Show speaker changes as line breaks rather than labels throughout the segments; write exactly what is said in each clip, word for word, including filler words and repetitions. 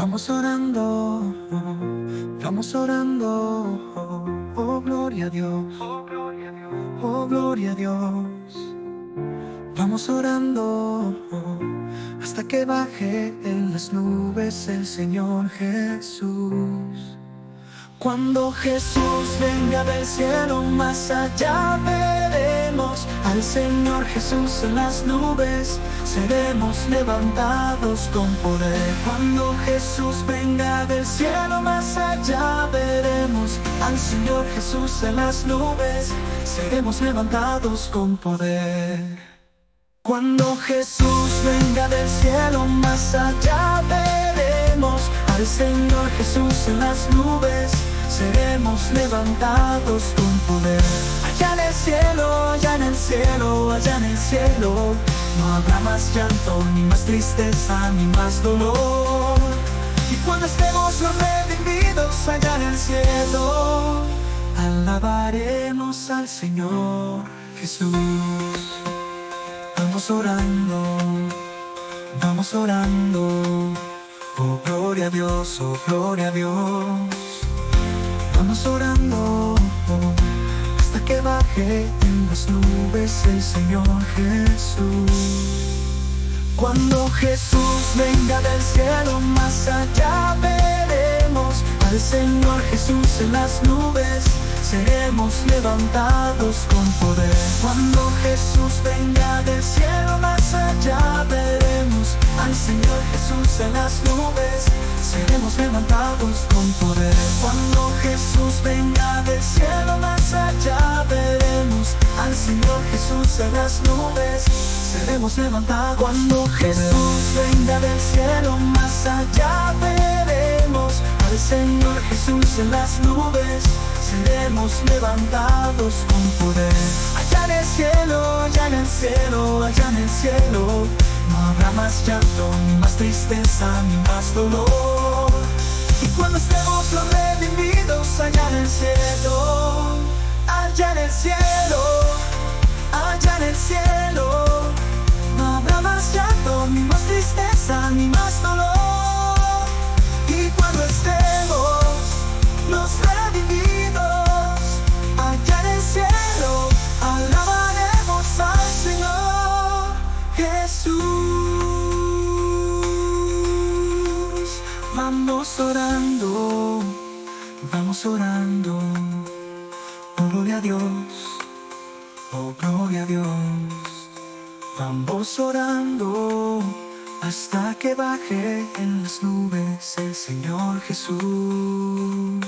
Vamos orando, vamos orando, oh, oh, gloria a Dios, oh gloria a Dios. Vamos orando hasta que baje en las nubes el Señor Jesús. Cuando Jesús venga del cielo, más allá veremos al Señor Jesús en las nubes. Seremos levantados con poder. Cuando Jesús venga del cielo, más allá veremos al Señor Jesús en las nubes. Seremos levantados con poder. Cuando Jesús venga del cielo, más allá veremos al Señor Jesús en las nubes. Seremos levantados con poder. Allá en el cielo, allá en el cielo, allá en el cielo, no habrá más llanto, ni más tristeza, ni más dolor. Y cuando estemos los redimidos allá en el cielo, alabaremos al Señor Jesús. Vamos orando, vamos orando, oh gloria a Dios, oh gloria a Dios. Vamos orando hasta que baje en las nubes el Señor Jesús. Cuando Jesús venga del cielo, más allá veremos al Señor Jesús en las nubes. Seremos levantados con poder. Cuando Jesús venga del cielo, más allá veremos al Señor Jesús en las nubes. Seremos levantados con poder. Cuando Jesús venga del cielo, más allá veremos al Señor Jesús en las nubes. Seremos levantados. Cuando Jesús venga del cielo, más allá veremos al Señor Jesús en las nubes. Seremos levantados con poder. Allá en el cielo, allá en el cielo, allá en el cielo, no habrá más llanto, ni más tristeza, ni más dolor. Y cuando estemos los redimidos allá en el cielo, allá en el cielo, allá en el cielo, no habrá más llanto, ni más tristeza, ni más dolor. Y cuando estemos los redimidos allá en el cielo, alabaremos al Señor Jesús. Vamos orando, vamos orando, oh gloria a Dios, oh gloria a Dios. Vamos orando hasta que baje en las nubes el Señor Jesús.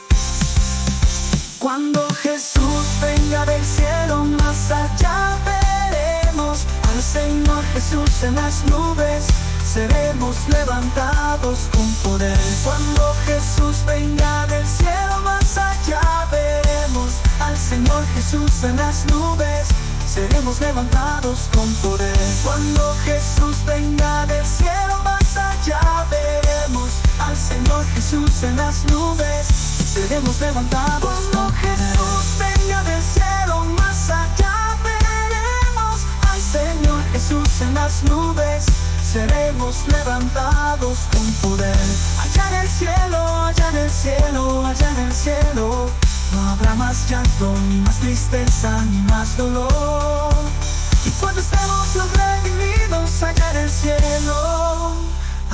Cuando Jesús venga del cielo, más allá veremos al Señor Jesús en las nubes. Seremos levantados con poder. Cuando Jesús venga del cielo, más allá veremos al Señor Jesús en las nubes. Seremos levantados con poder. Cuando Jesús venga del cielo, más allá veremos al Señor Jesús en las nubes. Seremos levantados. Cuando Jesús venga del cielo, más allá veremos al Señor Jesús en las nubes. Seremos levantados con poder. Allá en el cielo, allá en el cielo, allá en el cielo, no habrá más llanto, ni más tristeza, ni más dolor. Y cuando estemos los redimidos allá en el cielo,